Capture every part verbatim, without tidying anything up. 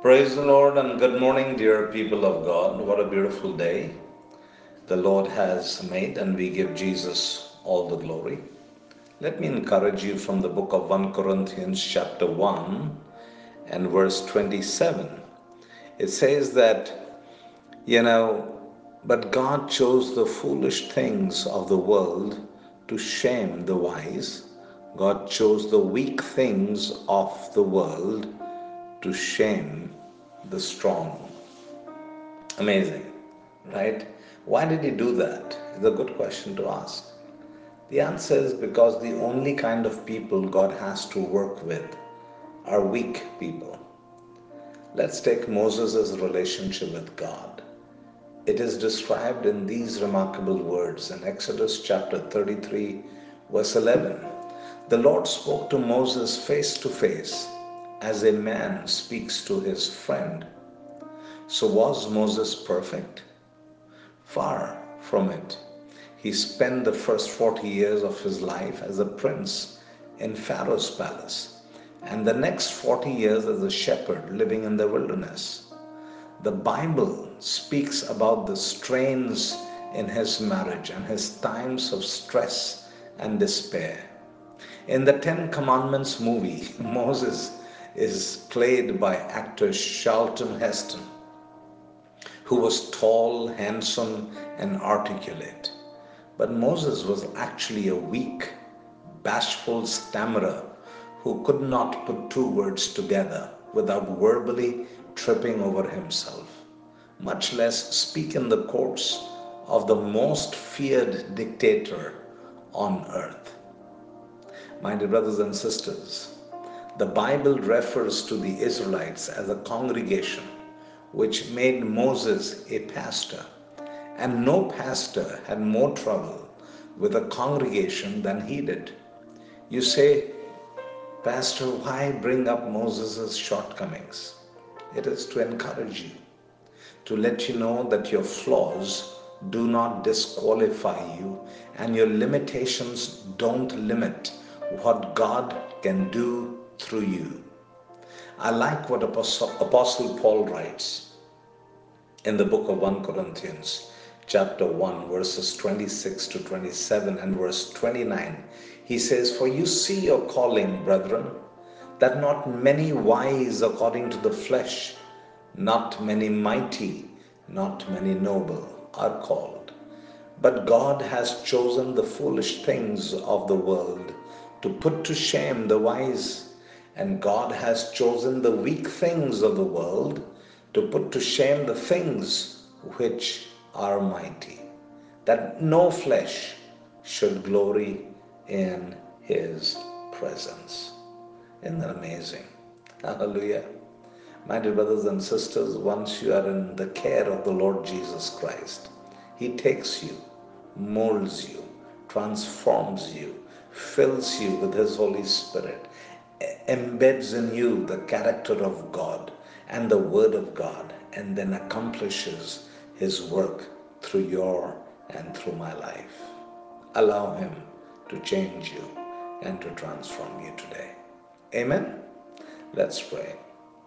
Praise the Lord and good morning, dear people of God. What a beautiful day the Lord has made, and we give Jesus all the glory. Let me encourage you from the book of First Corinthians, chapter one, and verse twenty-seven. It says that, you know, but God chose the foolish things of the world to shame the wise. God chose the weak things of the world to shame the strong. Amazing, right? Why did he do that? It's a good question to ask. The answer is because the only kind of people God has to work with are weak people. Let's take Moses' relationship with God. It is described in these remarkable words in Exodus chapter thirty-three, verse eleven. The Lord spoke to Moses face to face as a man speaks to his friend. So was Moses perfect? Far from it. He spent the first forty years of his life as a prince in Pharaoh's palace, and the next forty years as a shepherd living in the wilderness. The Bible speaks about the strains in his marriage and his times of stress and despair. In the Ten Commandments movie, Moses is played by actor Charlton Heston, who was tall, handsome, and articulate. But Moses was actually a weak, bashful stammerer who could not put two words together without verbally tripping over himself, much less speak in the courts of the most feared dictator on earth. My dear brothers and sisters, the Bible refers to the Israelites as a congregation which made Moses a pastor. And no pastor had more trouble with a congregation than he did. You say, Pastor, why bring up Moses' shortcomings? It is to encourage you, to let you know that your flaws do not disqualify you and your limitations don't limit what God can do through you. I like what Apostle, Apostle Paul writes in the book of First Corinthians, chapter one, verses twenty-six to twenty-seven and verse twenty-nine. He says, For you see your calling, brethren, that not many wise according to the flesh, not many mighty, not many noble are called. But God has chosen the foolish things of the world to put to shame the wise, and God has chosen the weak things of the world to put to shame the things which are mighty, that no flesh should glory in his presence. Isn't that amazing? Hallelujah. My dear brothers and sisters, once you are in the care of the Lord Jesus Christ, he takes you, molds you, transforms you, fills you with his Holy Spirit, embeds in you the character of God and the Word of God, and then accomplishes his work through your and through my life. Allow him to change you and to transform you today. Amen? Let's pray.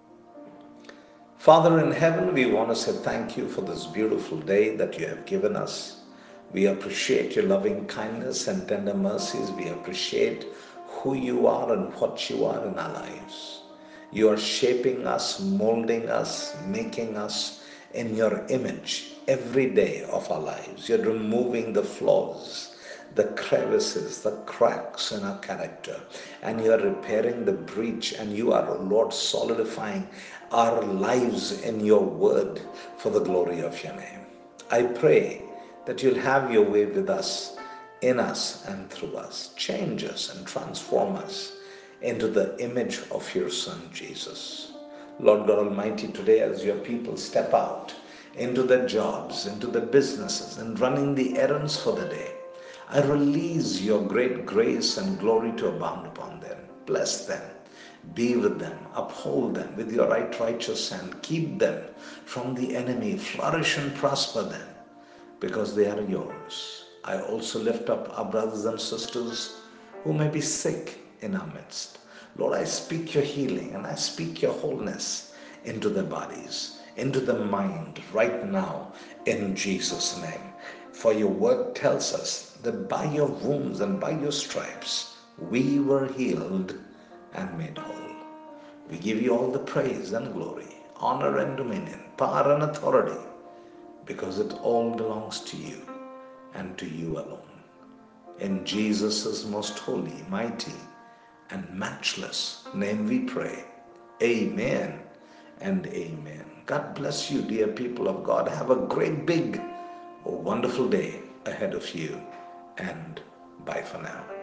Father in heaven, we want to say thank you for this beautiful day that you have given us. We appreciate your loving kindness and tender mercies. We appreciate who you are and what you are in our lives. You are shaping us, molding us, making us in your image every day of our lives. You're removing the flaws, the crevices, the cracks in our character, and you are repairing the breach, and you are, Lord, solidifying our lives in your word for the glory of your name. I pray that you'll have your way with us, in us, and through us. Change us and transform us into the image of your Son, Jesus. Lord God Almighty, today as your people step out into their jobs, into their businesses, and running the errands for the day, I release your great grace and glory to abound upon them. Bless them. Be with them. Uphold them with your right righteous hand. Keep them from the enemy. Flourish and prosper them, because they are yours. I also lift up our brothers and sisters who may be sick in our midst. Lord, I speak your healing and I speak your wholeness into their bodies, into the mind right now in Jesus' name. For your word tells us that by your wounds and by your stripes we were healed and made whole. We give you all the praise and glory, honor and dominion, power and authority, because it all belongs to you and to you alone. In Jesus' most holy, mighty, and matchless name we pray. Amen and amen. God bless you, dear people of God. Have a great, big, wonderful day ahead of you. And bye for now.